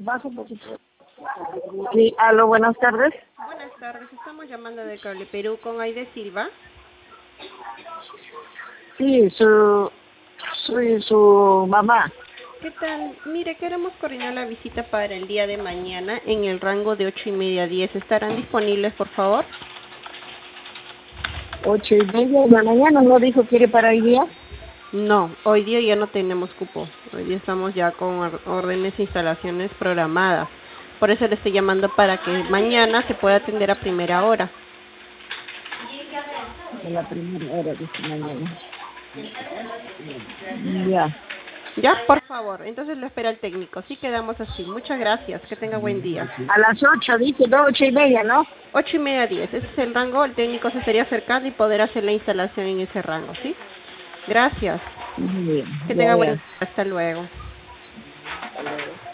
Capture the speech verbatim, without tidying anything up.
Baja un poquito. Sí, aló, buenas tardes. Buenas tardes, estamos llamando de Cable Perú con Aide Silva. Sí, su, soy su mamá. ¿Qué tal? Mire, queremos coordinar la visita para el día de mañana en el rango de ocho y media a diez. ¿Estarán disponibles, por favor? Ocho y media de la mañana, ¿no dijo quiere para hoy día? No, hoy día ya no tenemos cupo. Hoy día estamos ya con or- órdenes e instalaciones programadas. Por eso le estoy llamando para que mañana se pueda atender a primera hora. A la primera hora de esta mañana. Ya. Ya, por favor. Entonces lo espera el técnico. Sí, quedamos así. Muchas gracias. Que tenga buen día. A las ocho, dice, no, ocho y media, ¿no? Ocho y media a diez. Ese es el rango. El técnico se estaría acercando y poder hacer la instalación en ese rango, ¿sí? Gracias. Muy bien, Que ya, tenga buen ya. día. Hasta luego. Hasta luego.